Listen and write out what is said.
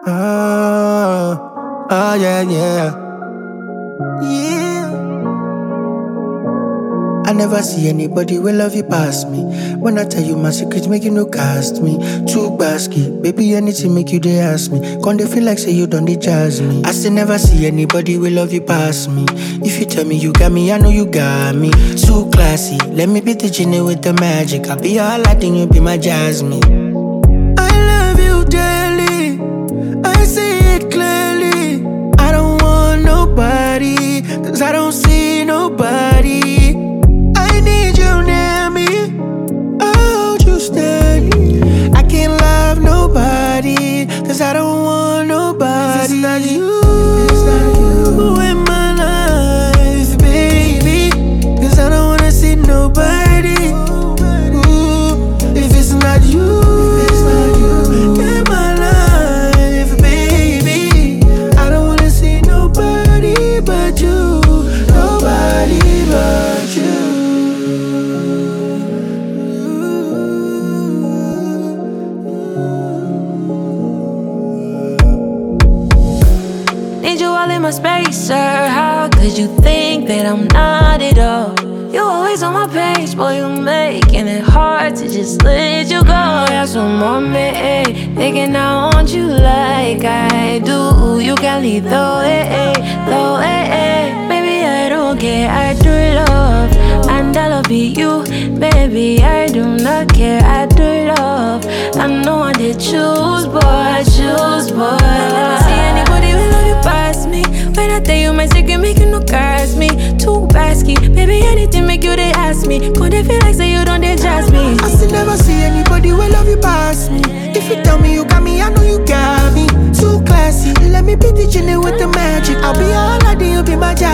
Oh, yeah, yeah. Yeah. I never see anybody will love you past me. When I tell you my secrets, make you no cast me. Too basky, baby, anything make you they ask me. Can't they feel like say you done they jazz me? I still never see anybody will love you past me. If you tell me you got me, I know you got me. Too classy, let me be the genie with the magic. I'll be your Aladdin, you be my Jasmine. I love you dearly, I see it clearly. I don't want nobody, cause I don't see nobody. I need you near me, I hold you steady. I can't love nobody, cause I don't want nobody. If it's not you, in my life, baby, cause I don't wanna see nobody. Ooh, if it's not you, in my life, baby, I don't wanna see nobody but you, nobody but you. Need you all in my space, sir. How could you think that I'm not at all? You always on my page, boy, you making it hard to just let you go. That's what mom made, thinking I want you like I do. You can leave though, Baby, I don't care, I do love. And I'll be you, baby, I do not care, I do love. I know I did choose, boy, I never see anybody will love you past me. When I tell you my secret, make you no curse me. Too basky, baby, anything make you they ask me. Could they feel like say you don't they jazz me? I still never see anybody will love you past me. If you tell me you got me, I know you got me. Too classy, let me be the genie with the magic. I'll be all I do, you be my